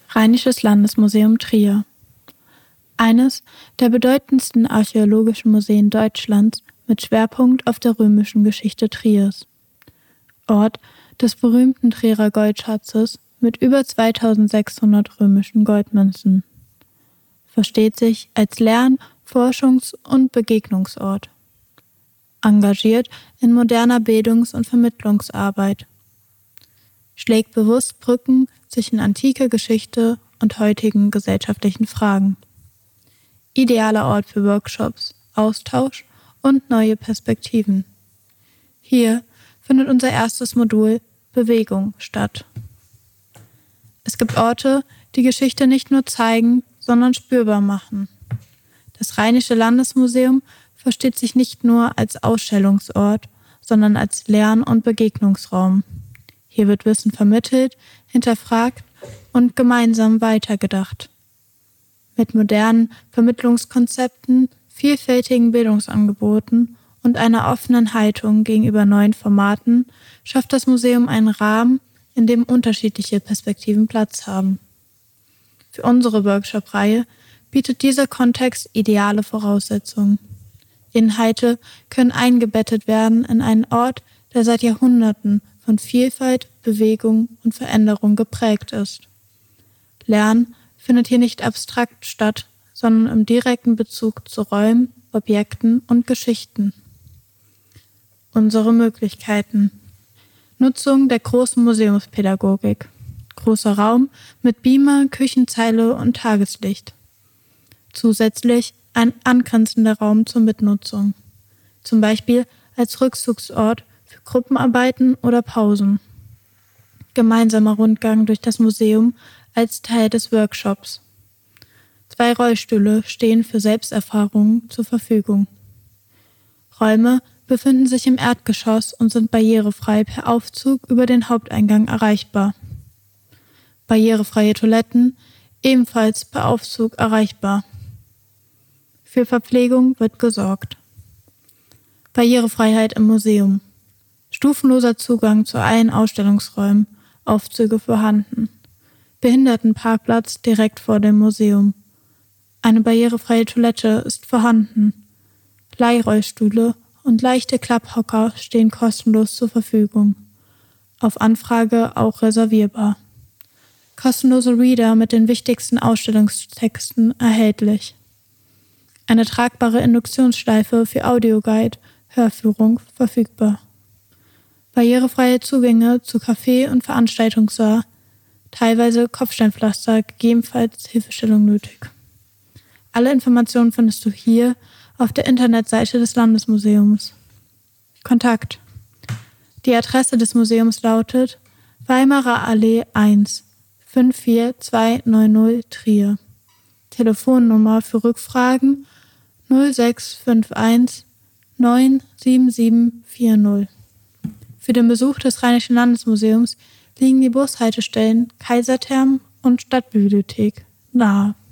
Rheinisches Landesmuseum Trier. Eines der bedeutendsten archäologischen Museen Deutschlands mit Schwerpunkt auf der römischen Geschichte Triers. Ort des berühmten Trierer Goldschatzes mit über 2600 römischen Goldmünzen. Versteht sich als Lern-, Forschungs- und Begegnungsort. Engagiert in moderner Bildungs- und Vermittlungsarbeit. Schlägt bewusst Brücken zwischen antiker Geschichte und heutigen gesellschaftlichen Fragen. Idealer Ort für Workshops, Austausch und neue Perspektiven. Hier findet unser erstes Modul Bewegung statt. Es gibt Orte, die Geschichte nicht nur zeigen, sondern spürbar machen. Das Rheinische Landesmuseum versteht sich nicht nur als Ausstellungsort, sondern als Lern- und Begegnungsraum. Hier wird Wissen vermittelt, hinterfragt und gemeinsam weitergedacht. Mit modernen Vermittlungskonzepten, vielfältigen Bildungsangeboten und einer offenen Haltung gegenüber neuen Formaten schafft das Museum einen Rahmen, in dem unterschiedliche Perspektiven Platz haben. Für unsere Workshop-Reihe bietet dieser Kontext ideale Voraussetzungen. Inhalte können eingebettet werden in einen Ort, der seit Jahrhunderten von Vielfalt, Bewegung und Veränderung geprägt ist. Lernen findet hier nicht abstrakt statt, sondern im direkten Bezug zu Räumen, Objekten und Geschichten. Unsere Möglichkeiten: Nutzung der großen Museumspädagogik. Großer Raum mit Beamer, Küchenzeile und Tageslicht. Zusätzlich ein angrenzender Raum zur Mitnutzung. Zum Beispiel als Rückzugsort für Gruppenarbeiten oder Pausen. Gemeinsamer Rundgang durch das Museum als Teil des Workshops. 2 Rollstühle stehen für Selbsterfahrungen zur Verfügung. Räume befinden sich im Erdgeschoss und sind barrierefrei per Aufzug über den Haupteingang erreichbar. Barrierefreie Toiletten ebenfalls per Aufzug erreichbar. Für Verpflegung wird gesorgt. Barrierefreiheit im Museum. Stufenloser Zugang zu allen Ausstellungsräumen, Aufzüge vorhanden. Behindertenparkplatz direkt vor dem Museum. Eine barrierefreie Toilette ist vorhanden. Leihrollstühle und leichte Klapphocker stehen kostenlos zur Verfügung. Auf Anfrage auch reservierbar. Kostenlose Reader mit den wichtigsten Ausstellungstexten erhältlich. Eine tragbare Induktionsschleife für Audioguide, Hörführung verfügbar. Barrierefreie Zugänge zu Café und Veranstaltungssaal, teilweise Kopfsteinpflaster, gegebenenfalls Hilfestellung nötig. Alle Informationen findest du hier auf der Internetseite des Landesmuseums. Kontakt: Die Adresse des Museums lautet Weimarer Allee 1, 54290 Trier. Telefonnummer für Rückfragen 0651 97740. Für den Besuch des Rheinischen Landesmuseums liegen die Bushaltestellen Kaisertherm und Stadtbibliothek nahe.